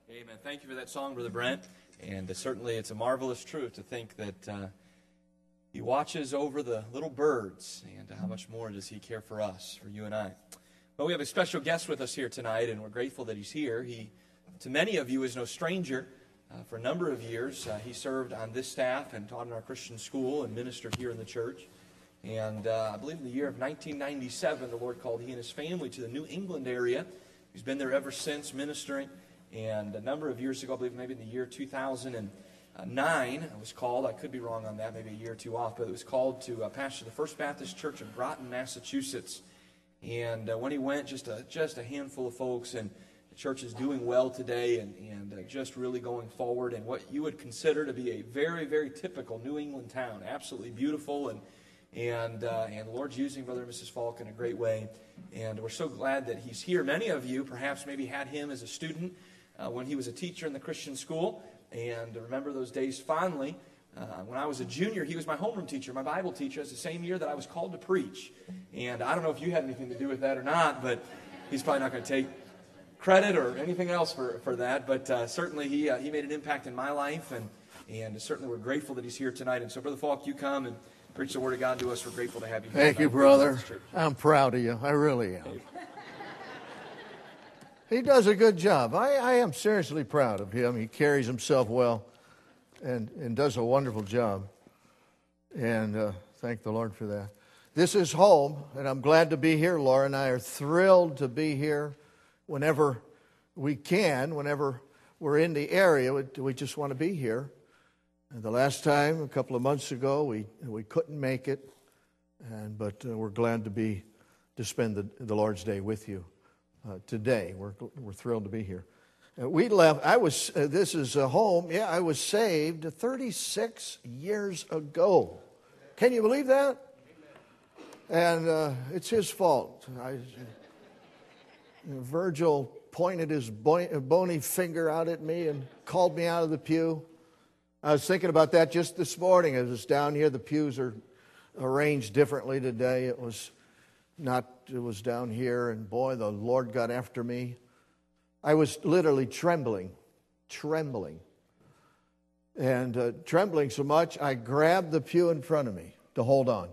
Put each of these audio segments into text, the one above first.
Amen. Thank you for that song, Brother Brent. And certainly it's a marvelous truth to think that He watches over the little birds, and how much more does He care for us, for you and I. Well, we have a special guest with us here tonight, and we're grateful that he's here. He, to many of you, is no stranger. For a number of years, he served on this staff and taught in our Christian school and ministered here in the church. And I believe in the year of 1997, the Lord called he and his family to the New England area. He's been there ever since ministering. And a number of years ago, I believe maybe in the year 2009, it was called, I could be wrong on that, maybe a year or two off, but it was called to pastor the First Baptist Church in Groton, Massachusetts. And when he went, just a handful of folks, and the church is doing well today and just really going forward in what you would consider to be a very, very typical New England town. Absolutely beautiful, and the Lord's using Brother and Mrs. Falk in a great way. And we're so glad that he's here. Many of you perhaps maybe had him as a student when he was a teacher in the Christian school, and remember those days fondly. When I was a junior, he was my homeroom teacher, my Bible teacher. It's the same year that I was called to preach. And I don't know if you had anything to do with that or not, but he's probably not going to take credit or anything else for that. But certainly he made an impact in my life, and certainly we're grateful that he's here tonight. And so, Brother Falk, you come and preach the Word of God to us. We're grateful to have you here. Thank you, brother. I'm proud of you. I really am. He does a good job. I am seriously proud of him. He carries himself well and does a wonderful job. And thank the Lord for that. This is home, and I'm glad to be here. Laura and I are thrilled to be here whenever we can, whenever we're in the area. We just want to be here. And the last time, a couple of months ago, we couldn't make it, but we're glad to spend the Lord's Day with you today. We're thrilled to be here. We left. This is a home. Yeah, I was saved 36 years ago. Can you believe that? And it's his fault. Virgil pointed his bony finger out at me and called me out of the pew. I was thinking about that just this morning. I was down here. The pews are arranged differently today. It was down here, and boy, the Lord got after me. I was literally trembling, and trembling so much, I grabbed the pew in front of me to hold on.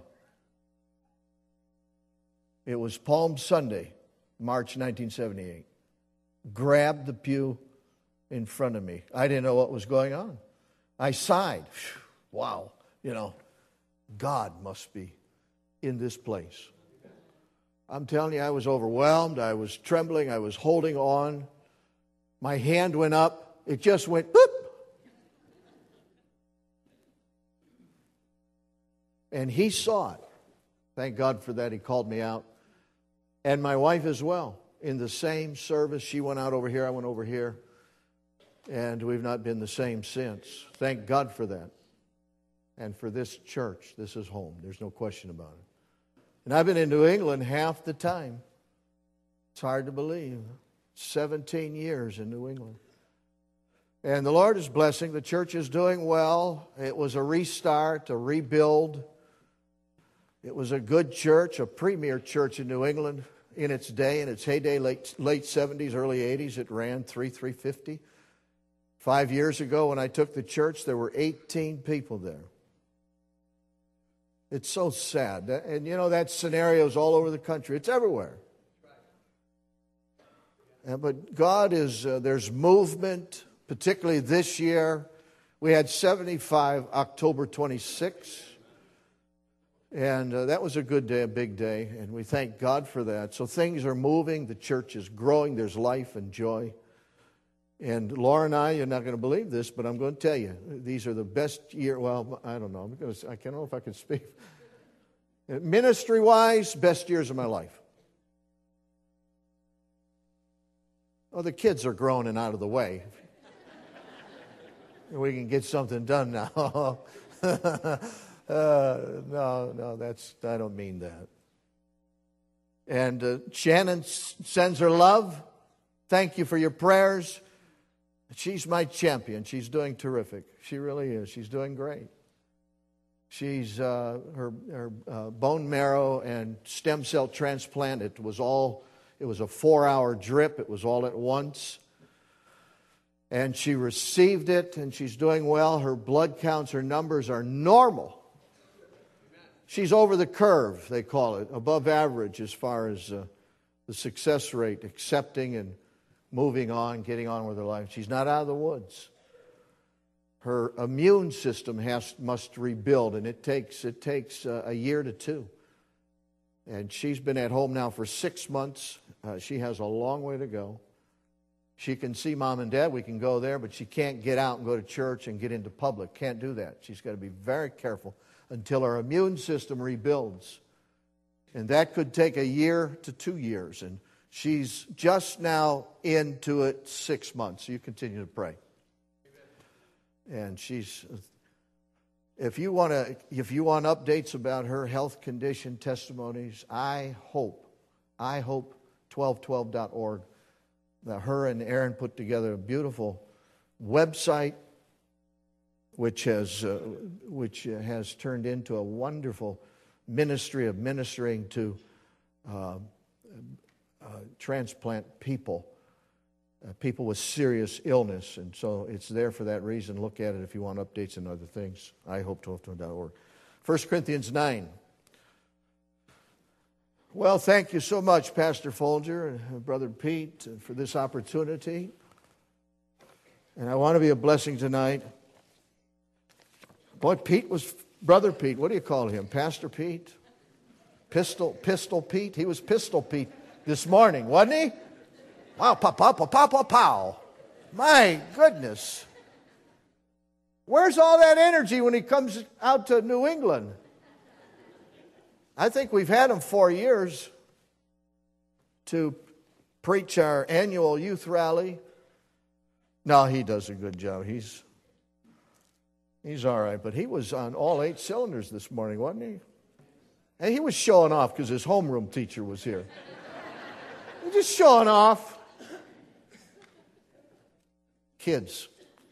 It was Palm Sunday, March 1978. Grabbed the pew in front of me. I didn't know what was going on. I sighed. Wow, God must be in this place. I'm telling you, I was overwhelmed. I was trembling. I was holding on. My hand went up. It just went boop. And he saw it. Thank God for that. He called me out. And my wife as well. In the same service. She went out over here. I went over here. And we've not been the same since. Thank God for that. And for this church. This is home. There's no question about it. And I've been in New England half the time. It's hard to believe. 17 years in New England. And the Lord is blessing. The church is doing well. It was a restart, a rebuild. It was a good church, a premier church in New England in its day, in its heyday, late 70s, early 80s. It ran 350. 5 years ago when I took the church, there were 18 people there. It's so sad. And that scenario is all over the country. It's everywhere. But God is, there's movement, particularly this year. We had 75 October 26. And that was a good day, a big day. And we thank God for that. So things are moving. The church is growing. There's life and joy. And Laura and I, you're not going to believe this, but I'm going to tell you, these are the best year. Well, I don't know. I don't know if I can speak. Ministry-wise, best years of my life. Oh, the kids are grown and out of the way. We can get something done now. No, I don't mean that. And Shannon sends her love. Thank you for your prayers. She's my champion. She's doing terrific. She really is. She's doing great. She's her bone marrow and stem cell transplant. It was a 4-hour drip. It was all at once. And she received it, and she's doing well. Her blood counts, her numbers are normal. She's over the curve, they call it, above average as far as the success rate, accepting and moving on, getting on with her life. She's not out of the woods. Her immune system must rebuild, and it takes a year to two. And she's been at home now for 6 months. She has a long way to go. She can see mom and dad. We can go there, but she can't get out and go to church and get into public. Can't do that. She's got to be very careful until her immune system rebuilds. And that could take a year to 2 years. And she's just now into it 6 months. So you continue to pray. And if you want updates about her health condition, testimonies, I hope 1212.org, that her and Aaron put together a beautiful website which has turned into a wonderful ministry of ministering to transplant people. People with serious illness, and so it's there for that reason. Look at it if you want updates and other things. I hope 1212.org. 1 Corinthians 9. Well, thank you so much, Pastor Folger and Brother Pete, for this opportunity. And I want to be a blessing tonight. Boy, Brother Pete, what do you call him? Pastor Pete? Pistol Pete? He was Pistol Pete this morning, wasn't he? Wow, pow, pow, pow, pow, pow, pow. My goodness. Where's all that energy when he comes out to New England? I think we've had him 4 years to preach our annual youth rally. No, he does a good job. He's all right, but he was on all 8 cylinders this morning, wasn't he? And he was showing off because his homeroom teacher was here. He's just showing off. Kids.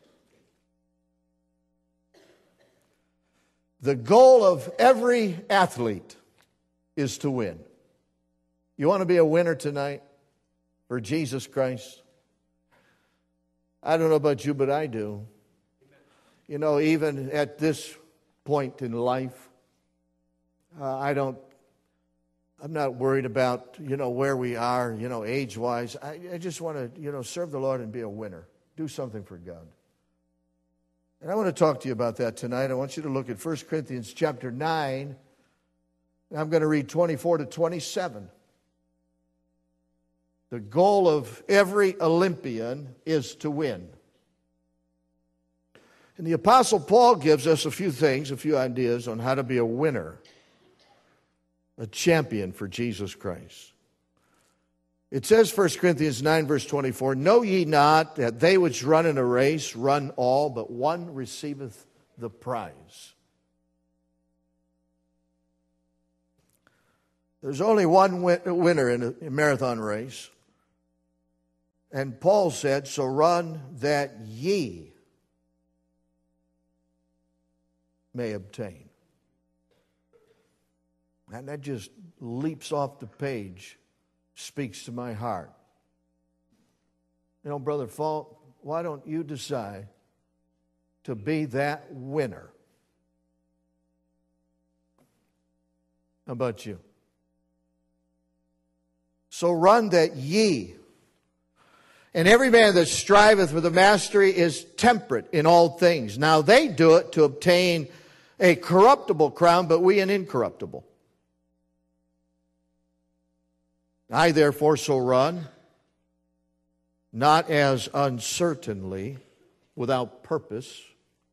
The goal of every athlete is to win. You want to be a winner tonight for Jesus Christ? I don't know about you, but I do. You know, even at this point in life, I'm not worried about, where we are, age-wise. I just want to, serve the Lord and be a winner. Do something for God. And I want to talk to you about that tonight. I want you to look at 1 Corinthians chapter 9. I'm going to read 24 to 27. The goal of every Olympian is to win. And the Apostle Paul gives us a few ideas on how to be a winner, a champion for Jesus Christ. It says, 1 Corinthians 9, verse 24, "Know ye not that they which run in a race run all, but one receiveth the prize?" There's only one winner in a marathon race. And Paul said, "So run that ye may obtain." And that just leaps off the page. Speaks to my heart. Brother Falk, why don't you decide to be that winner? How about you? So run that ye. And every man that striveth for the mastery is temperate in all things. Now they do it to obtain a corruptible crown, but we an incorruptible. I therefore so run, not as uncertainly, without purpose.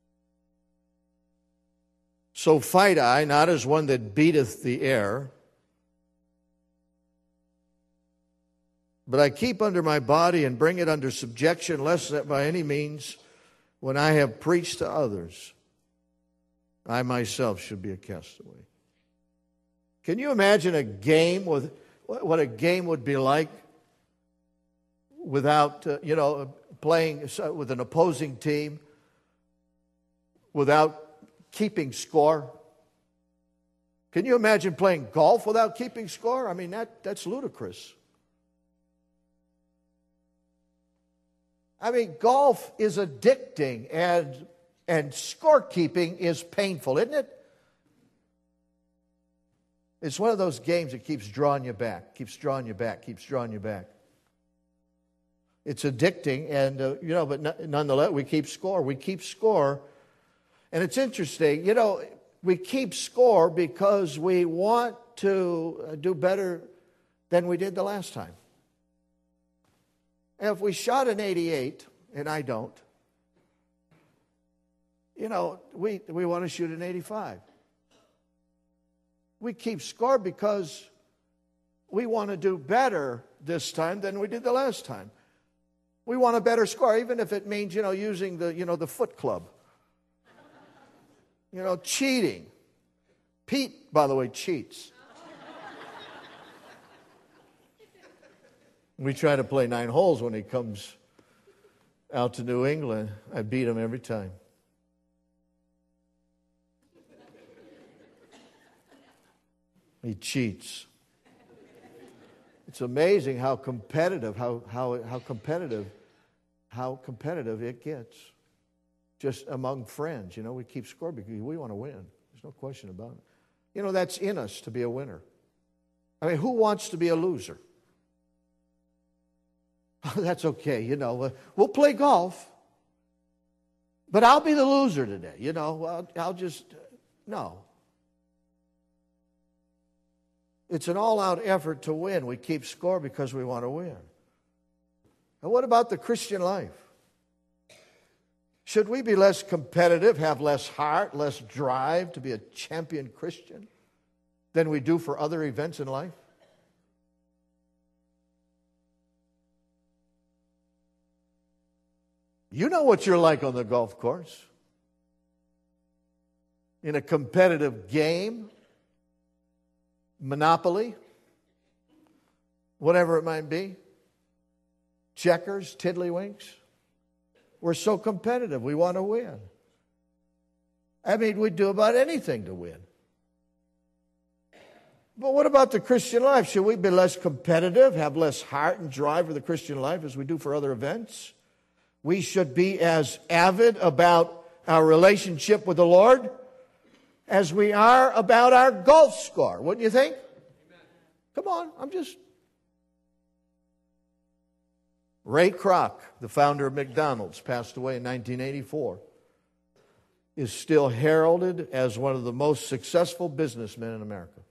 So fight I, not as one that beateth the air, but I keep under my body and bring it under subjection, lest that by any means, when I have preached to others, I myself should be a castaway. Can you imagine a game with what a game would be like without, playing with an opposing team, without keeping score? Can you imagine playing golf without keeping score? I mean, that's ludicrous. I mean, golf is addicting, and scorekeeping is painful, isn't it? It's one of those games that keeps drawing you back, keeps drawing you back, keeps drawing you back. It's addicting, and but nonetheless, we keep score. We keep score, and it's interesting. We keep score because we want to do better than we did the last time. And if we shot an 88, and I don't, we want to shoot an 85. We keep score because we want to do better this time than we did the last time. We want a better score, even if it means, using the foot club. Cheating. Pete, by the way, cheats. We try to play 9 holes when he comes out to New England. I beat him every time. He cheats. It's amazing how competitive, how competitive it gets. Just among friends, we keep score because we want to win. There's no question about it. That's in us to be a winner. I mean, who wants to be a loser? That's okay, we'll play golf, but I'll be the loser today, I'll just, no. It's an all-out effort to win. We keep score because we want to win. And what about the Christian life? Should we be less competitive, have less heart, less drive to be a champion Christian than we do for other events in life? You know what you're like on the golf course. In a competitive game, Monopoly, whatever it might be, checkers, tiddlywinks. We're so competitive. We want to win. I mean, we'd do about anything to win. But what about the Christian life? Should we be less competitive, have less heart and drive for the Christian life as we do for other events? We should be as avid about our relationship with the Lord as we are about our golf score, wouldn't you think? Amen. Come on, Ray Kroc, the founder of McDonald's, passed away in 1984, is still heralded as one of the most successful businessmen in America.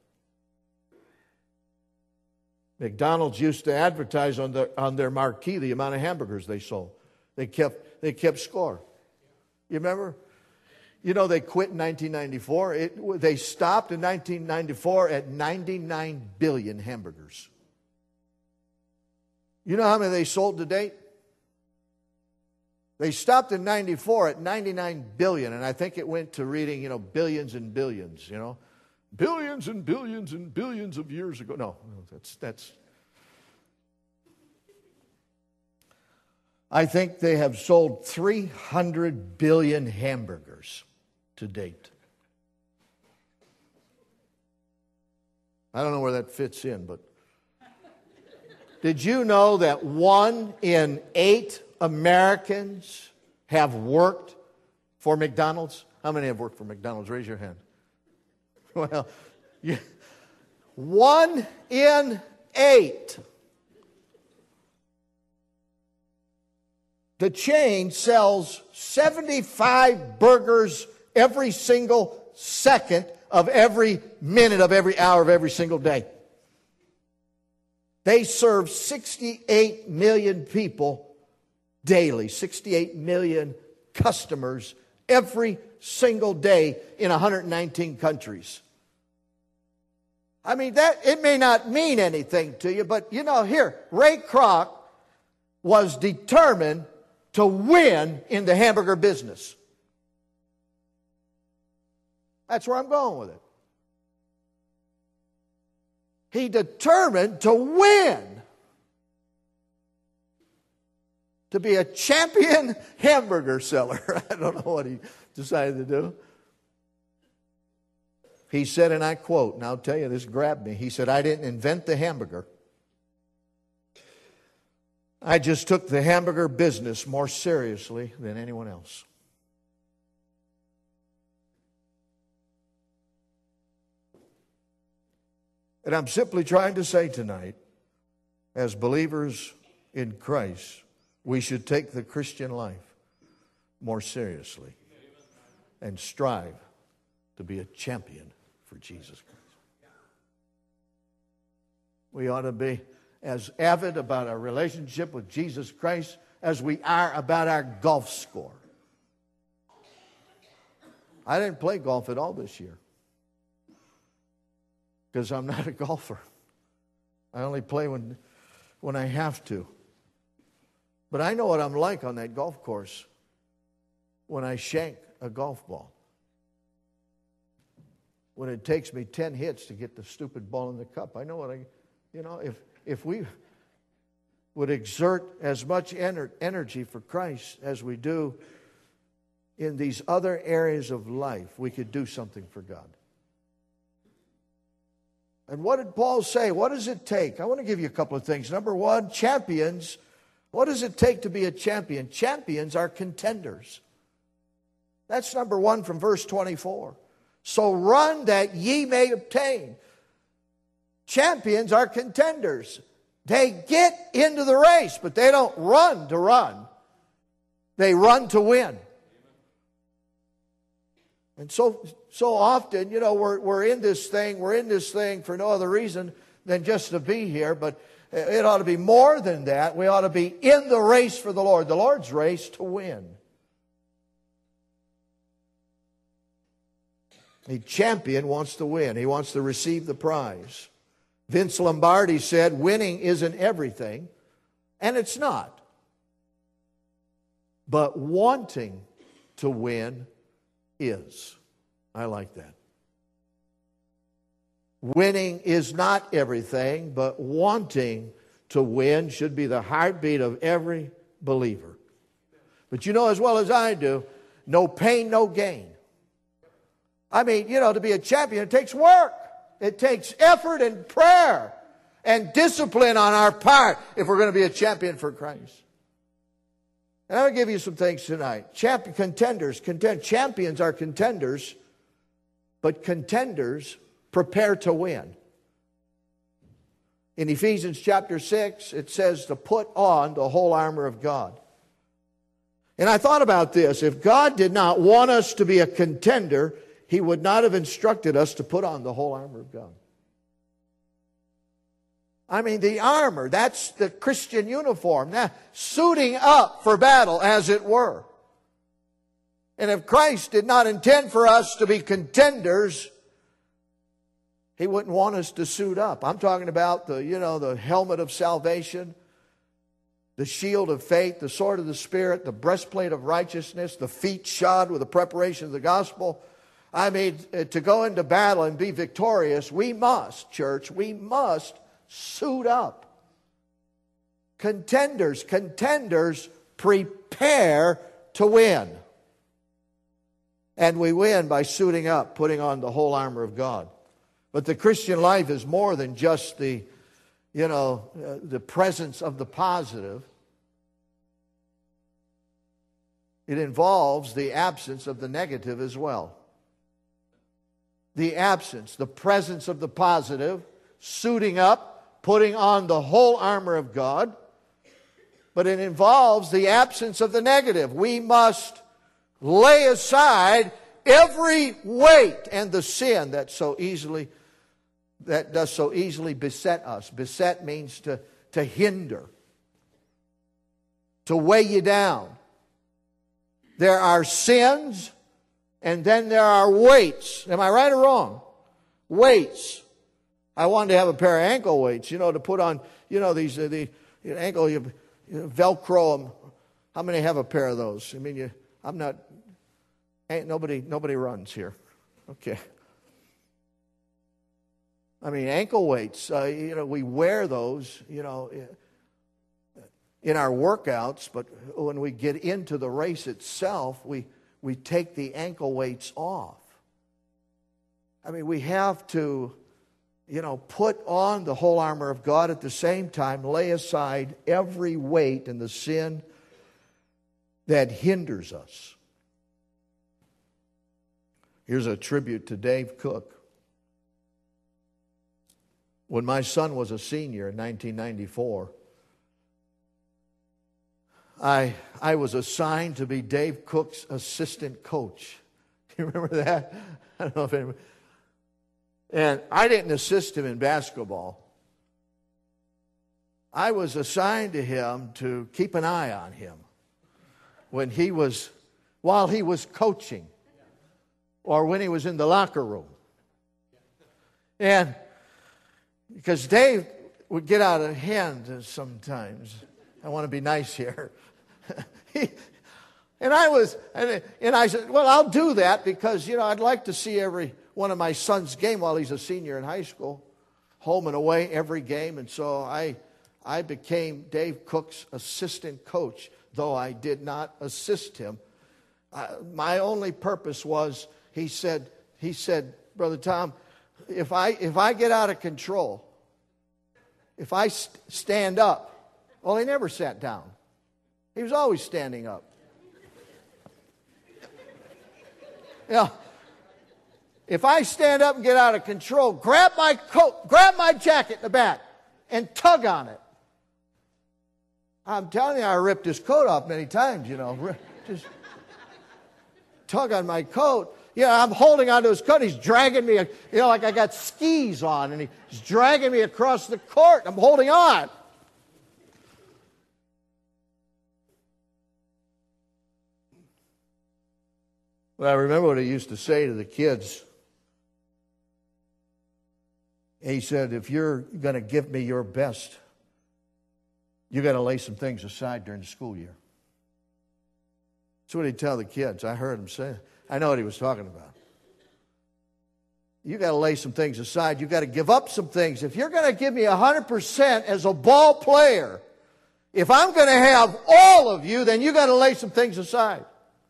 McDonald's used to advertise on their marquee the amount of hamburgers they sold. They kept score. You remember? They quit in 1994. They stopped in 1994 at 99 billion hamburgers. You know how many they sold to date? They stopped in 94 at 99 billion, and I think it went to reading, billions and billions, Billions and billions and billions of years ago. No, that's... I think they have sold 300 billion hamburgers to date. I don't know where that fits in, but did you know that 1 in 8 Americans have worked for McDonald's? How many have worked for McDonald's? Raise your hand. Well, 1 in 8. The chain sells 75 burgers every single second of every minute of every hour of every single day. They serve 68 million people daily, 68 million customers every single day in 119 countries. I mean, that it may not mean anything to you, but here, Ray Kroc was determined to win in the hamburger business. That's where I'm going with it. He determined to win. To be a champion hamburger seller. I don't know what he decided to do. He said, and I quote, and I'll tell you, this grabbed me. He said, "I didn't invent the hamburger. I just took the hamburger business more seriously than anyone else. And I'm simply trying to say tonight, as believers in Christ, we should take the Christian life more seriously and strive to be a champion for Jesus Christ. We ought to be as avid about our relationship with Jesus Christ as we are about our golf score. I didn't play golf at all this year because I'm not a golfer. I only play when I have to. But I know what I'm like on that golf course when I shank a golf ball. When it takes me 10 hits to get the stupid ball in the cup. I know what if we would exert as much energy for Christ as we do in these other areas of life, we could do something for God. And what did Paul say? What does it take? I want to give you a couple of things. Number one, champions. What does it take to be a champion? Champions are contenders. That's number one from verse 24. So run that ye may obtain. Champions are contenders. They get into the race, but they don't run to run. They run to win. And so often, we're in this thing for no other reason than just to be here, but it ought to be more than that. We ought to be in the race for the Lord, the Lord's race to win. A champion wants to win. He wants to receive the prize. Vince Lombardi said, winning isn't everything, and it's not. But wanting to win is. I like that. Winning is not everything, but wanting to win should be the heartbeat of every believer. But you know as well as I do, no pain, no gain. I mean, to be a champion, it takes work. It takes effort and prayer and discipline on our part if we're going to be a champion for Christ. And I'm going to give you some things tonight. Champions are contenders, but contenders prepare to win. In Ephesians chapter 6, it says to put on the whole armor of God. And I thought about this. If God did not want us to be a contender, He would not have instructed us to put on the whole armor of God. I mean, the armor, that's the Christian uniform. Now, suiting up for battle, as it were. And if Christ did not intend for us to be contenders, He wouldn't want us to suit up. I'm talking about the helmet of salvation, the shield of faith, the sword of the Spirit, the breastplate of righteousness, the feet shod with the preparation of the gospel. I mean, to go into battle and be victorious, we must suit up. Contenders prepare to win. And we win by suiting up, putting on the whole armor of God. But the Christian life is more than just the presence of the positive. It involves the absence of the negative as well. The presence of the positive, suiting up, putting on the whole armor of God. But it involves the absence of the negative. We must lay aside every weight and the sin that does so easily beset us. Beset means to hinder, to weigh you down. There are sins, and then there are weights. Am I right or wrong? Weights. I wanted to have a pair of ankle weights, to put on, these the ankle, you Velcro them. How many have a pair of those? I mean, nobody runs here. Okay. I mean, ankle weights, we wear those, in our workouts, but when we get into the race itself, we take the ankle weights off. I mean, we have to put on the whole armor of God. At the same time, lay aside every weight and the sin that hinders us. Here's a tribute to Dave Cook. When my son was a senior in 1994, I was assigned to be Dave Cook's assistant coach. You remember that? I don't know if anybody... And I didn't assist him in basketball. I was assigned to him to keep an eye on him while he was coaching or when he was in the locker room. And because Dave would get out of hand sometimes. I want to be nice here. And I said, well, I'll do that because, I'd like to see every one of my son's game while he's a senior in high school, home and away every game. And so I became Dave Cook's assistant coach, though I did not assist him. My only purpose was, he said, Brother Tom, if I get out of control, if I stand up, well, he never sat down. He was always standing up. If I stand up and get out of control, grab my coat, grab my jacket in the back, and tug on it. I'm telling you, I ripped his coat off many times, Just tug on my coat. I'm holding onto his coat. He's dragging me, like I got skis on, and he's dragging me across the court. I'm holding on. Well, I remember what he used to say to the kids. He said, if you're going to give me your best, you got to lay some things aside during the school year. That's what he'd tell the kids. I heard him say. I know what he was talking about. You got to lay some things aside. You got to give up some things. If you're going to give me 100% as a ball player, if I'm going to have all of you, then you got to lay some things aside.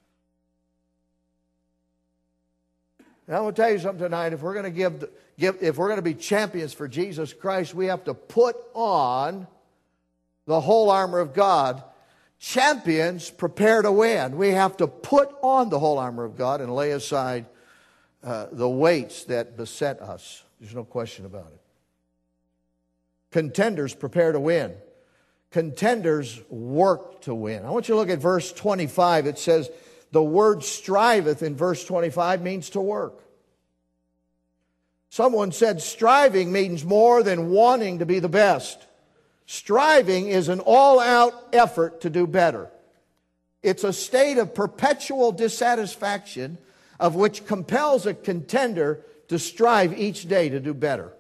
And I want to tell you something tonight. If we're going to if we're going to be champions for Jesus Christ, we have to put on the whole armor of God. Champions prepare to win. We have to put on the whole armor of God and lay aside the weights that beset us. There's no question about it. Contenders prepare to win. Contenders work to win. I want you to look at verse 25. It says, the word striveth in verse 25 means to work. Someone said striving means more than wanting to be the best. Striving is an all-out effort to do better. It's a state of perpetual dissatisfaction of which compels a contender to strive each day to do better.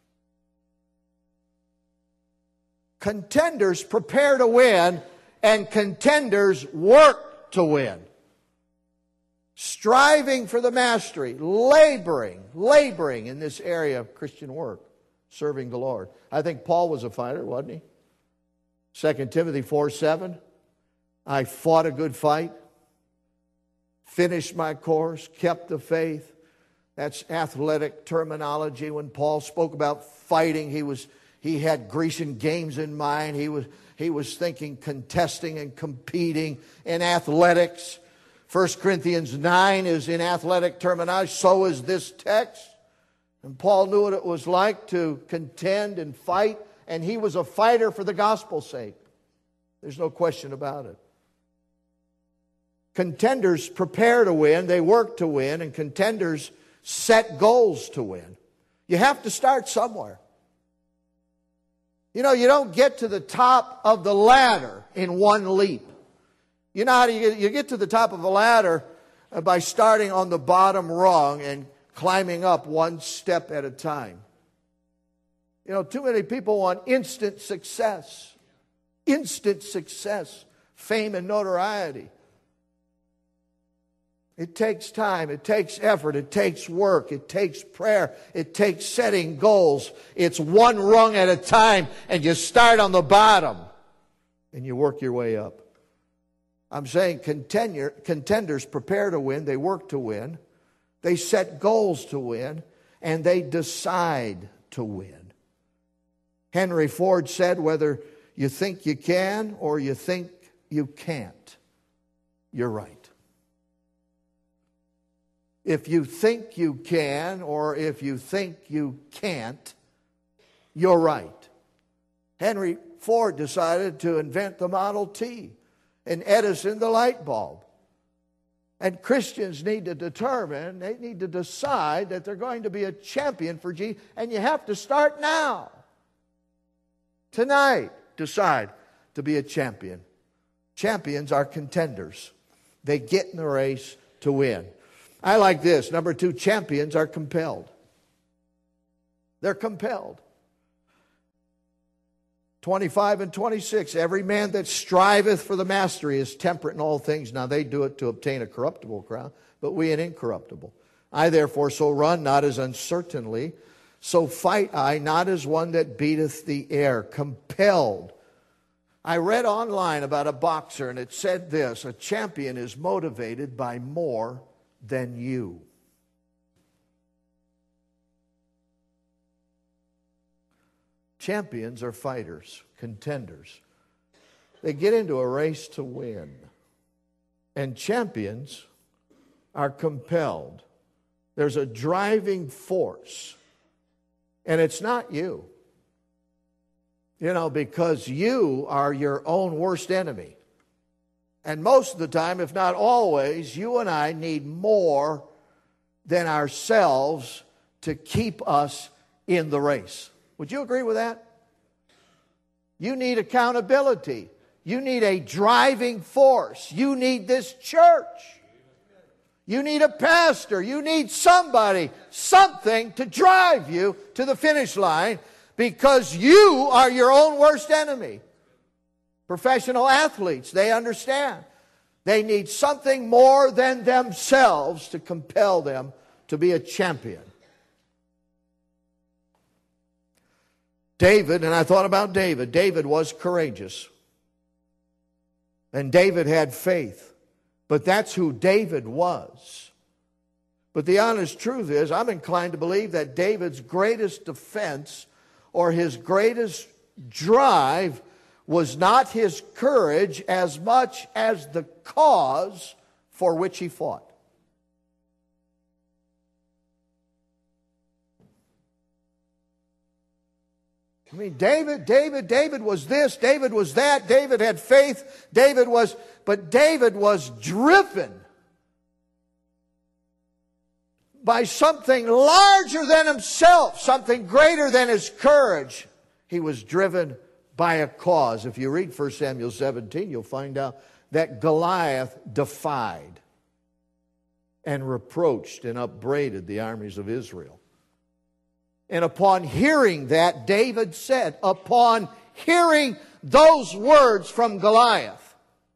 Contenders prepare to win, and contenders work to win. Striving for the mastery, laboring in this area of Christian work, serving the Lord. I think Paul was a fighter, wasn't he? 2 Timothy 4:7. I fought a good fight, finished my course, kept the faith. That's athletic terminology. When Paul spoke about fighting, he had Grecian games in mind. He was thinking contesting and competing in athletics. 1 Corinthians 9 is in athletic terminology. So is this text. And Paul knew what it was like to contend and fight. And he was a fighter for the gospel's sake. There's no question about it. Contenders prepare to win. They work to win. And contenders set goals to win. You have to start somewhere. You don't get to the top of the ladder in one leap. You know how you get to the top of a ladder by starting on the bottom rung and climbing up one step at a time. Too many people want instant success. Instant success, fame and notoriety. It takes time, it takes effort, it takes work, it takes prayer, it takes setting goals. It's one rung at a time, and you start on the bottom and you work your way up. I'm saying contenders prepare to win, they work to win, they set goals to win, and they decide to win. Henry Ford said, whether you think you can or you think you can't, you're right. If you think you can or if you think you can't, you're right. Henry Ford decided to invent the Model T and Edison the light bulb. And Christians need to determine, they need to decide that they're going to be a champion for Jesus. And you have to start now. Tonight, decide to be a champion. Champions are contenders. They get in the race to win. I like this. Number 2, champions are compelled. They're compelled. 25 and 26, every man that striveth for the mastery is temperate in all things. Now they do it to obtain a corruptible crown, but we an incorruptible. I therefore so run, not as uncertainly, so fight I, not as one that beateth the air. Compelled. I read online about a boxer, and it said this: a champion is motivated by more than you. Champions are fighters, contenders. They get into a race to win. And champions are compelled. There's a driving force. And it's not you. You know, because you are your own worst enemy. And most of the time, if not always, you and I need more than ourselves to keep us in the race. Would you agree with that? You need accountability. You need a driving force. You need this church. You need a pastor. You need somebody, something to drive you to the finish line, because you are your own worst enemy. Professional athletes, they understand. They need something more than themselves to compel them to be a champion. David, and I thought about David. David was courageous. And David had faith. But that's who David was. But the honest truth is, I'm inclined to believe that David's greatest defense or his greatest drive was not his courage as much as the cause for which he fought. I mean, David was this, David was that, David had faith, but David was driven by something larger than himself, something greater than his courage. He was driven by a cause. If you read 1 Samuel 17, you'll find out that Goliath defied and reproached and upbraided the armies of Israel. And upon hearing that, David said, upon hearing those words from Goliath,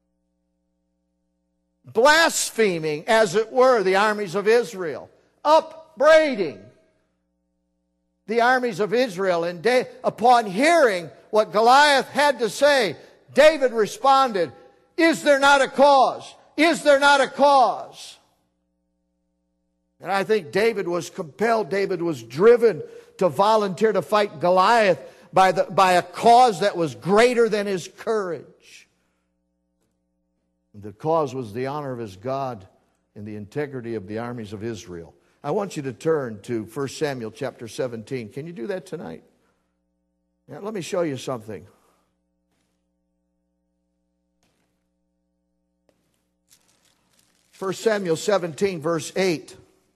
blaspheming, as it were, the armies of Israel, upbraiding the armies of Israel, and upon hearing what Goliath had to say, David responded, "Is there not a cause? Is there not a cause?" And I think David was compelled, David was driven to volunteer to fight Goliath by a cause that was greater than his courage. The cause was the honor of his God and the integrity of the armies of Israel. I want you to turn to 1 Samuel chapter 17. Can you do that tonight? Now, let me show you something. 1 Samuel 17, verse 8.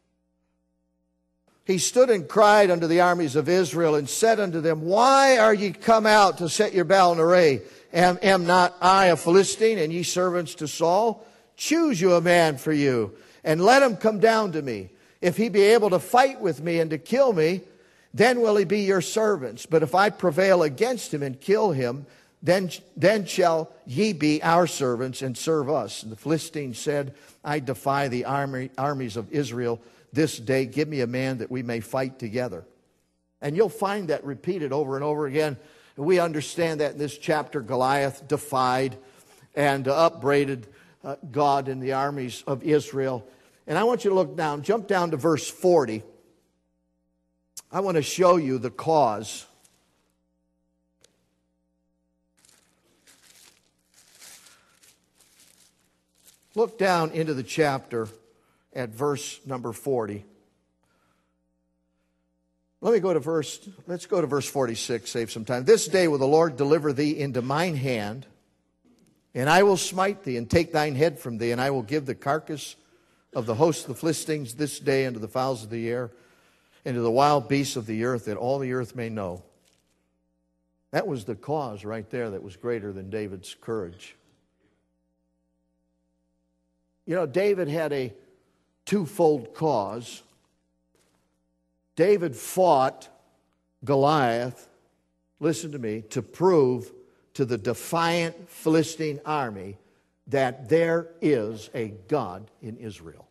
He stood and cried unto the armies of Israel and said unto them, "Why are ye come out to set your battle in array? Am not I a Philistine, and ye servants to Saul? Choose you a man for you, and let him come down to me. If he be able to fight with me and to kill me, then will he be your servants. But if I prevail against him and kill him, then shall ye be our servants and serve us." And the Philistines said, "I defy the armies of Israel this day. Give me a man that we may fight together." And you'll find that repeated over and over again. We understand that in this chapter, Goliath defied and upbraided God and the armies of Israel. And I want you to look down, jump down to verse 40. I want to show you the cause. Look down into the chapter at verse number 40. Let's go to verse 46, save some time. This day will the Lord deliver thee into mine hand, and I will smite thee, and take thine head from thee, and I will give the carcass of the host of the Philistines this day unto the fowls of the air, and to the wild beasts of the earth, that all the earth may know. That was the cause right there that was greater than David's courage. You know, David had a twofold cause. David fought Goliath, listen to me, to prove to the defiant Philistine army that there is a God in Israel.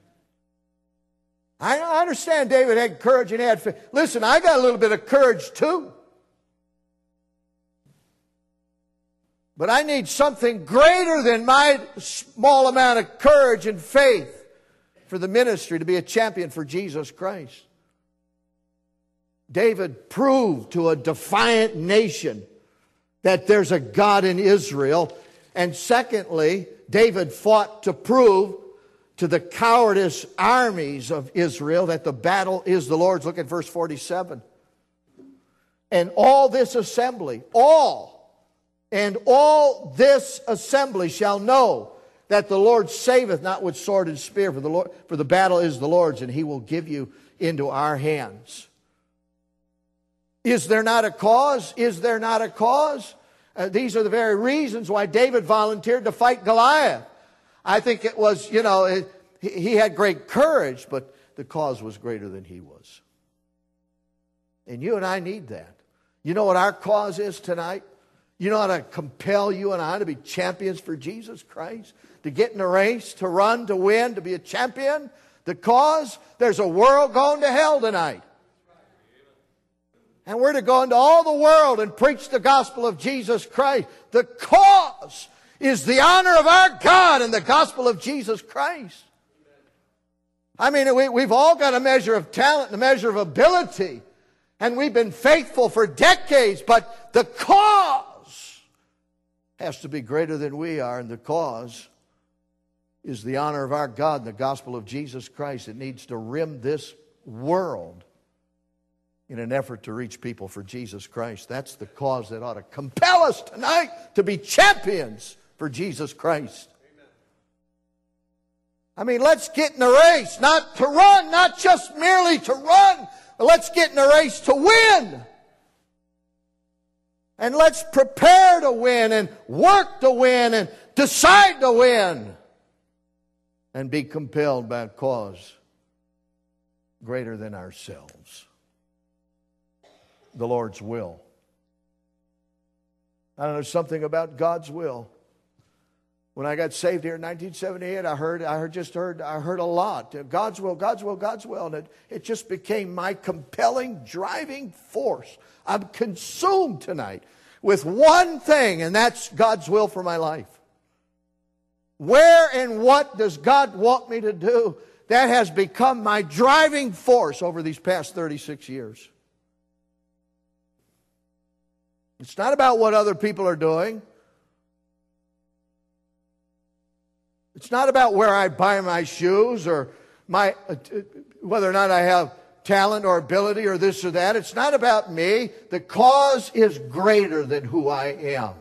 I understand David had courage and had faith. Listen, I got a little bit of courage too. But I need something greater than my small amount of courage and faith for the ministry to be a champion for Jesus Christ. David proved to a defiant nation that there's a God in Israel. And secondly, David fought to prove to the cowardice armies of Israel that the battle is the Lord's. Look at verse 47. And all this assembly, all this assembly shall know that the Lord saveth not with sword and spear, for the battle is the Lord's, and he will give you into our hands. Is there not a cause? Is there not a cause? These are the very reasons why David volunteered to fight Goliath. I think it was, he had great courage, but the cause was greater than he was. And you and I need that. You know what our cause is tonight? You know how to compel you and I to be champions for Jesus Christ? To get in a race, to run, to win, to be a champion? The cause? There's a world going to hell tonight. And we're to go into all the world and preach the gospel of Jesus Christ. The cause is the honor of our God and the gospel of Jesus Christ. I mean, we've all got a measure of talent and a measure of ability. And we've been faithful for decades. But the cause has to be greater than we are. And the cause is the honor of our God and the gospel of Jesus Christ. It needs to rim this world in an effort to reach people for Jesus Christ. That's the cause that ought to compel us tonight to be champions for Jesus Christ. Amen. I mean, let's get in a race, not to run, not just merely to run, but let's get in a race to win. And let's prepare to win and work to win and decide to win and be compelled by a cause greater than ourselves. The Lord's will. I don't know, something about God's will. When I got saved here in 1978, I heard a lot. God's will, God's will, God's will. And it just became my compelling, driving force. I'm consumed tonight with one thing, and that's God's will for my life. Where and what does God want me to do? That has become my driving force over these past 36 years. It's not about what other people are doing. It's not about where I buy my shoes or whether or not I have talent or ability or this or that. It's not about me. The cause is greater than who I am.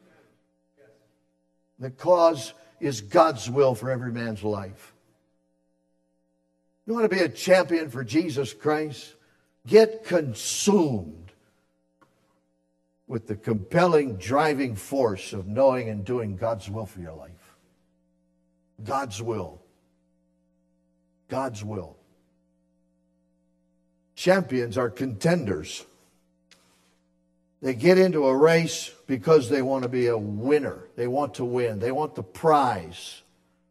The cause is God's will for every man's life. You want to be a champion for Jesus Christ? Get consumed with the compelling driving force of knowing and doing God's will for your life. God's will. God's will. Champions are contenders. They get into a race because they want to be a winner. They want to win. They want the prize.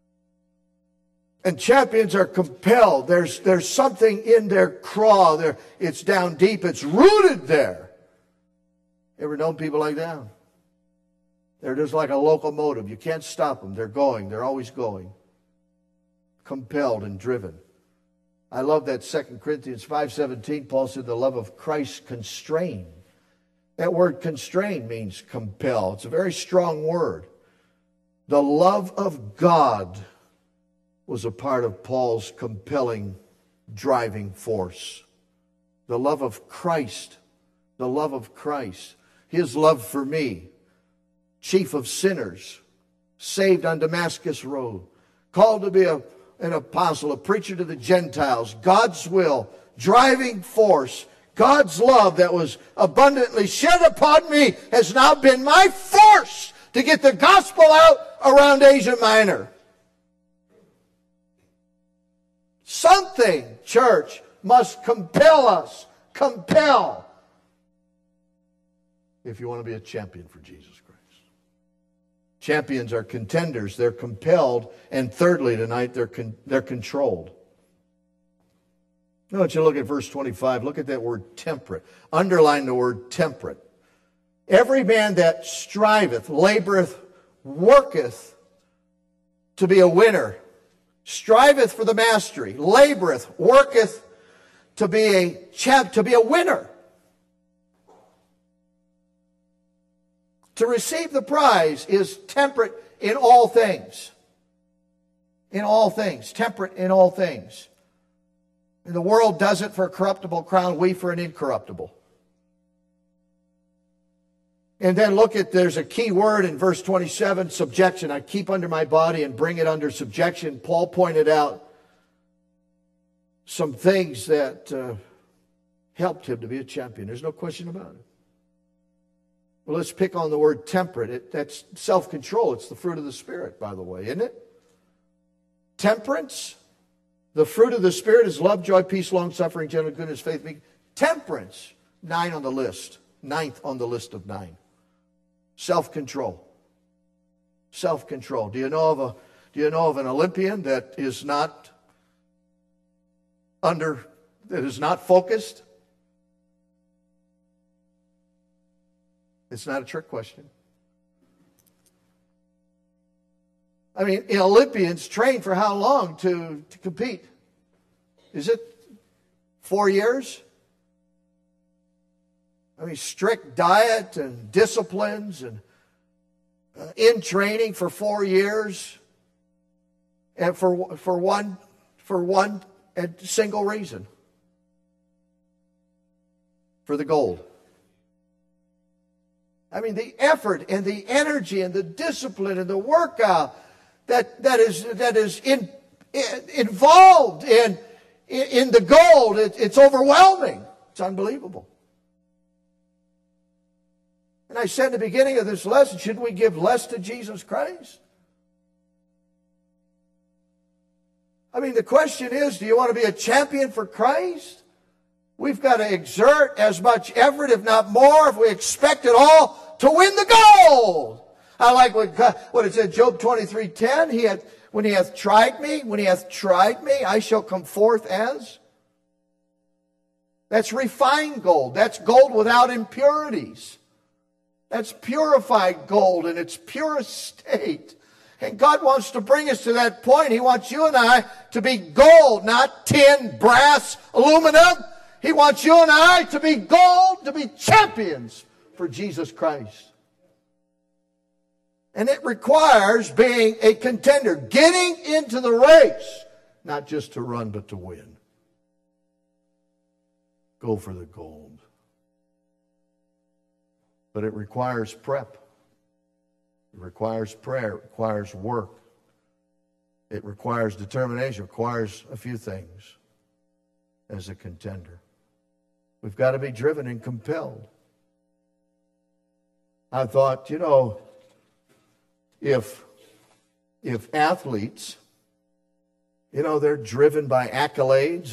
And champions are compelled. There's something in their craw. It's down deep. It's rooted there. Ever known people like that? They're just like a locomotive. You can't stop them. They're going. They're always going. Compelled and driven. I love that 2 Corinthians 5:17. Paul said the love of Christ constrained. That word constrain means compel. It's a very strong word. The love of God was a part of Paul's compelling, driving force. The love of Christ. The love of Christ. His love for me, chief of sinners, saved on Damascus Road, called to be an apostle, a preacher to the Gentiles, God's will, driving force, God's love that was abundantly shed upon me has now been my force to get the gospel out around Asia Minor. Something, church, must compel us. Compel. If you want to be a champion for Jesus Christ. Champions are contenders. They're compelled. And thirdly tonight, they're controlled. I want you to look at verse 25. Look at that word temperate. Underline the word temperate. Every man that striveth, laboreth, worketh to be a winner, striveth for the mastery, laboreth, worketh to be a winner. To receive the prize is temperate in all things. In all things. Temperate in all things. And the world does it for a corruptible crown, we for an incorruptible. And then look at, there's a key word in verse 27, subjection. I keep under my body and bring it under subjection. Paul pointed out some things that helped him to be a champion. There's no question about it. Well, let's pick on the word temperate. That's self-control. It's the fruit of the Spirit, by the way, isn't it? Temperance. The fruit of the Spirit is love, joy, peace, long-suffering, gentleness, goodness, faith, meekness. Temperance. 9 on the list. 9th on the list of 9. Self-control. Self-control. Do you know of an Olympian that is not focused? It's not a trick question. I mean, Olympians train for how long to compete? Is it 4 years? I mean, strict diet and disciplines and in training for 4 years, and for one and single reason: for the gold. I mean, the effort and the energy and the discipline and the workout that is involved in the gold, it's overwhelming. It's unbelievable. And I said at the beginning of this lesson, shouldn't we give less to Jesus Christ? I mean, the question is, do you want to be a champion for Christ? We've got to exert as much effort, if not more, if we expect it all, to win the gold. I like what it said, Job 23:10. When he hath tried me, I shall come forth as. That's refined gold. That's gold without impurities. That's purified gold in its purest state. And God wants to bring us to that point. He wants you and I to be gold, not tin, brass, aluminum. He wants you and I to be gold, to be champions for Jesus Christ. And it requires being a contender, getting into the race, not just to run, but to win. Go for the gold. But it requires prep. It requires prayer. It requires work. It requires determination. It requires a few things as a contender. We've got to be driven and compelled. I thought, if athletes, they're driven by accolades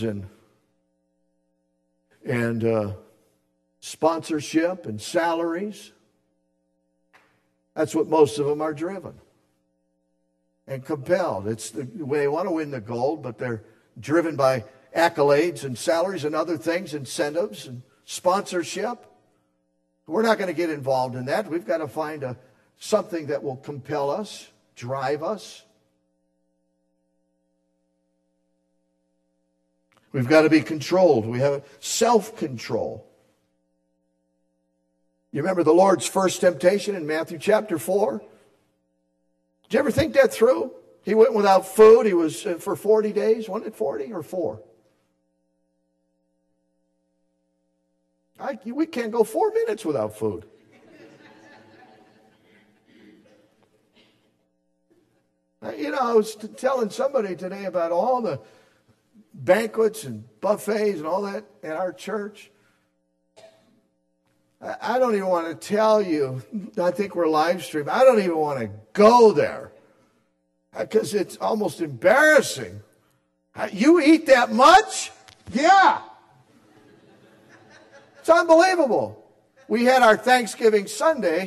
and sponsorship and salaries, that's what most of them are driven and compelled. It's the way they want to win the gold, but they're driven by accolades and salaries and other things, incentives and sponsorship. We're not going to get involved in that. We've got to find something that will compel us, drive us. We've got to be controlled. We have self-control. You remember the Lord's first temptation in Matthew chapter 4? Did you ever think that through? He went without food. He was for 40 days. Wasn't it 40 or 4? We can't go 4 minutes without food. I was telling somebody today about all the banquets and buffets and all that at our church. I don't even want to tell you. I think we're live streaming. I don't even want to go there because it's almost embarrassing. You eat that much? Yeah. It's unbelievable. We had our Thanksgiving Sunday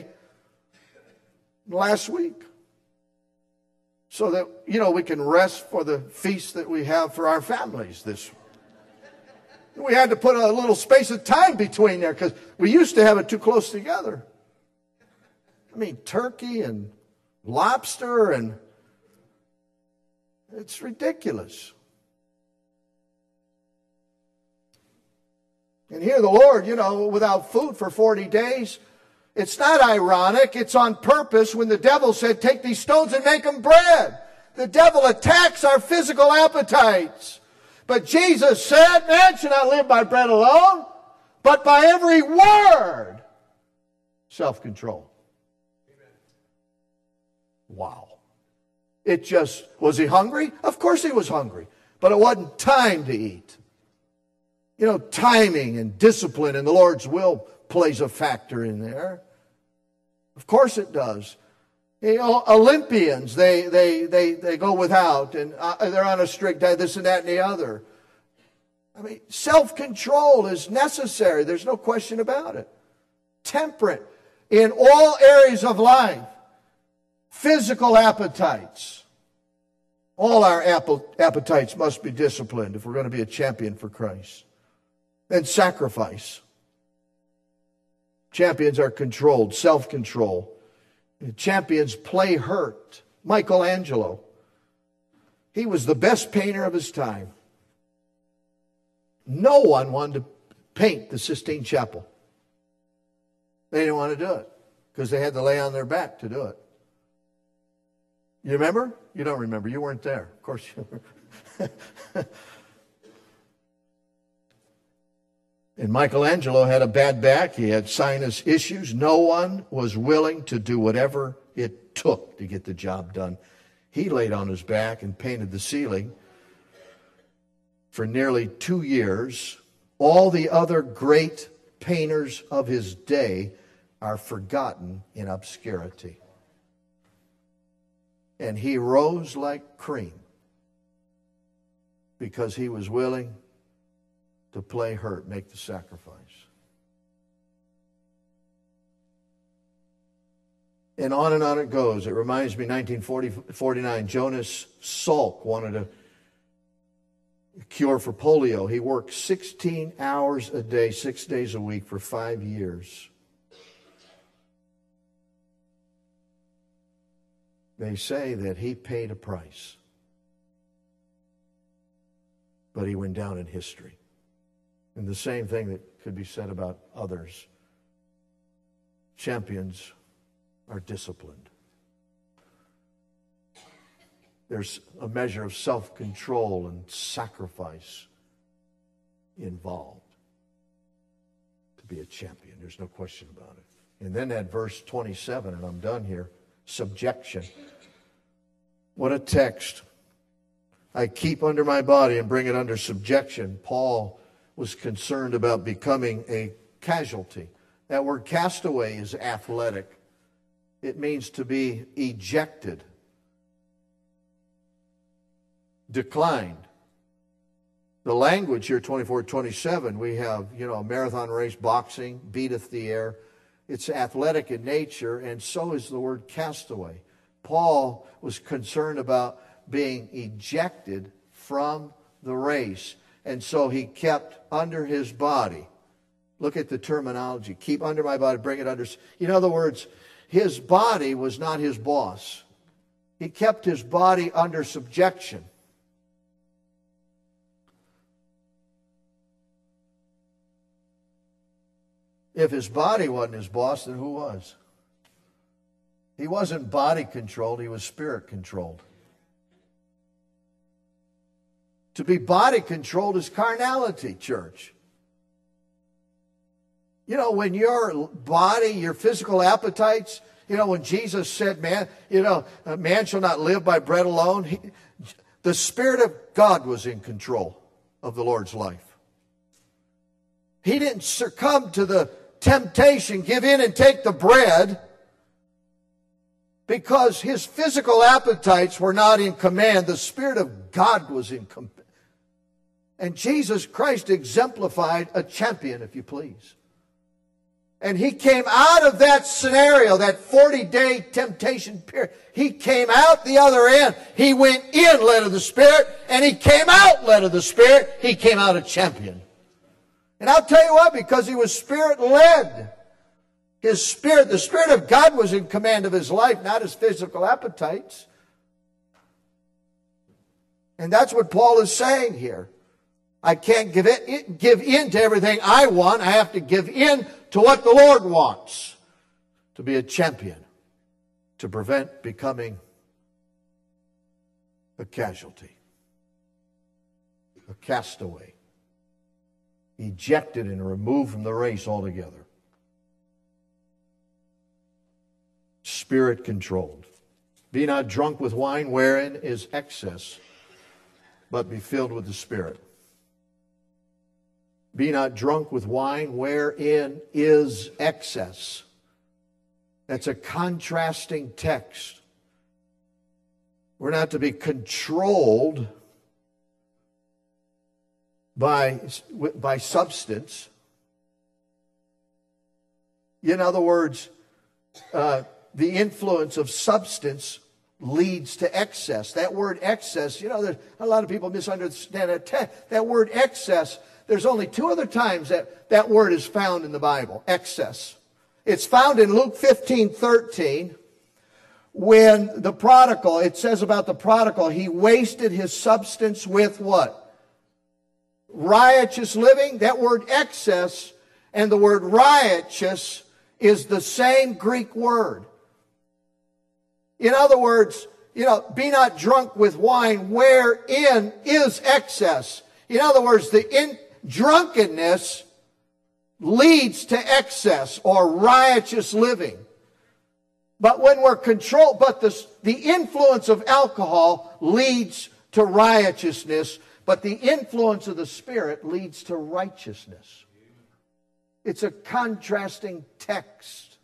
last week so that, we can rest for the feast that we have for our families this week. We had to put a little space of time between there because we used to have it too close together. I mean, turkey and lobster, and it's ridiculous. And here the Lord, without food for 40 days, it's not ironic, it's on purpose when the devil said, take these stones and make them bread. The devil attacks our physical appetites. But Jesus said, man should not live by bread alone, but by every word. Self-control. Wow. Was he hungry? Of course he was hungry. But it wasn't time to eat. Timing and discipline and the Lord's will plays a factor in there. Of course it does. Olympians, they go without, and they're on a strict diet, this and that and the other. I mean, self-control is necessary. There's no question about it. Temperate in all areas of life. Physical appetites. All our appetites must be disciplined if we're going to be a champion for Christ. And sacrifice. Champions are controlled, self-control. Champions play hurt. Michelangelo, he was the best painter of his time. No one wanted to paint the Sistine Chapel. They didn't want to do it because they had to lay on their back to do it. You remember? You don't remember. You weren't there. Of course you were. And Michelangelo had a bad back. He had sinus issues. No one was willing to do whatever it took to get the job done. He laid on his back and painted the ceiling for nearly 2 years. All the other great painters of his day are forgotten in obscurity. And he rose like cream because he was willing to play hurt, make the sacrifice. And on it goes. It reminds me, 1949, Jonas Salk wanted a cure for polio. He worked 16 hours a day, 6 days a week for 5 years. They say that he paid a price. But he went down in history. And the same thing that could be said about others. Champions are disciplined. There's a measure of self-control and sacrifice involved to be a champion. There's no question about it. And then that verse 27, and I'm done here, subjection. What a text. I keep under my body and bring it under subjection. Paul was concerned about becoming a casualty. That word castaway is athletic. It means to be ejected, declined. The language here, 24-27, we have, a marathon race, boxing, beateth the air. It's athletic in nature, and so is the word castaway. Paul was concerned about being ejected from the race. And so he kept under his body. Look at the terminology. Keep under my body, bring it under. In other words, his body was not his boss. He kept his body under subjection. If his body wasn't his boss, then who was? He wasn't body controlled, he was spirit controlled. To be body controlled is carnality, church. You know, when your body, your physical appetites, you know, when Jesus said, man, you know, a man shall not live by bread alone, the Spirit of God was in control of the Lord's life. He didn't succumb to the temptation, give in and take the bread, because his physical appetites were not in command. The Spirit of God was in command. And Jesus Christ exemplified a champion, if you please. And he came out of that scenario, that 40-day temptation period. He came out the other end. He went in led of the Spirit, and he came out led of the Spirit. He came out a champion. And I'll tell you what, because he was Spirit-led. His Spirit, the Spirit of God was in command of his life, not his physical appetites. And that's what Paul is saying here. I can't give in to everything I want. I have to give in to what the Lord wants. To be a champion. To prevent becoming a casualty. A castaway. Ejected and removed from the race altogether. Spirit controlled. Be not drunk with wine wherein is excess, but be filled with the Spirit. Be not drunk with wine wherein is excess. That's a contrasting text. We're not to be controlled by substance. In other words, the influence of substance leads to excess. That word excess, you know, there's a lot of people misunderstand it. That word excess, there's only two other times that word is found in the Bible, excess. It's found in Luke 15:13, when the prodigal, it says about the prodigal, he wasted his substance with what? Riotous living. That word excess and the word riotous is the same Greek word. In other words, you know, be not drunk with wine wherein is excess. In other words, drunkenness leads to excess or riotous living. But when we're controlled, but the influence of alcohol leads to riotousness, but the influence of the Spirit leads to righteousness. It's a contrasting text.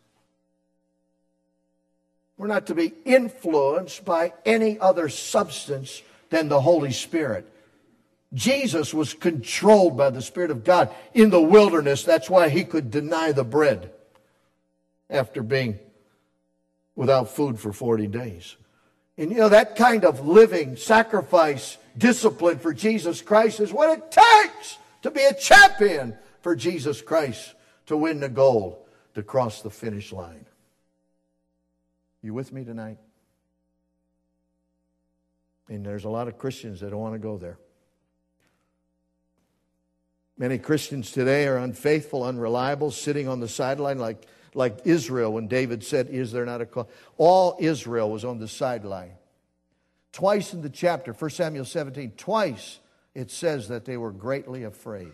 We're not to be influenced by any other substance than the Holy Spirit. Jesus was controlled by the Spirit of God in the wilderness. That's why he could deny the bread after being without food for 40 days. And you know, that kind of living, sacrifice, discipline for Jesus Christ is what it takes to be a champion for Jesus Christ, to win the gold, to cross the finish line. You with me tonight? And there's a lot of Christians that don't want to go there. Many Christians today are unfaithful, unreliable, sitting on the sideline like Israel when David said, is there not a call? All Israel was on the sideline. Twice in the chapter, 1 Samuel 17, twice it says that they were greatly afraid.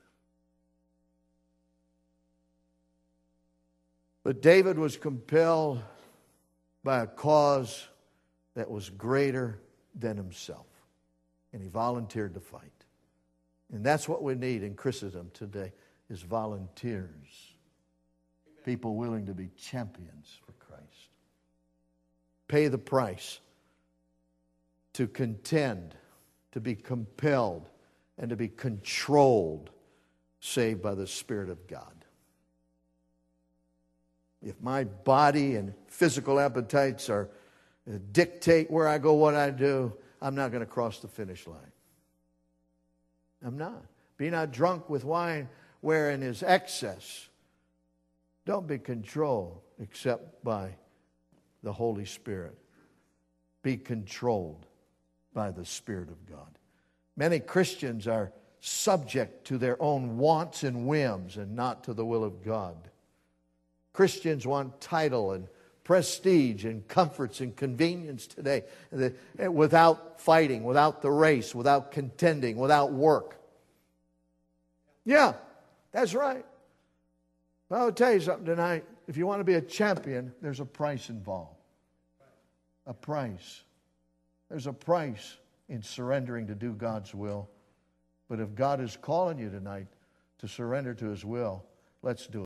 But David was compelled by a cause that was greater than himself. And he volunteered to fight. And that's what we need in Christendom today, is volunteers. People willing to be champions for Christ. Pay the price to contend, to be compelled, and to be controlled, saved by the Spirit of God. If my body and physical appetites are dictate where I go, what I do, I'm not going to cross the finish line. I'm not. Be not drunk with wine wherein is excess. Don't be controlled except by the Holy Spirit. Be controlled by the Spirit of God. Many Christians are subject to their own wants and whims and not to the will of God. Christians want title and prestige and comforts and convenience today without fighting, without the race, without contending, without work. Yeah, that's right. Well, I'll tell you something tonight. If you want to be a champion, there's a price involved. A price. There's a price in surrendering to do God's will. But if God is calling you tonight to surrender to His will, let's do it.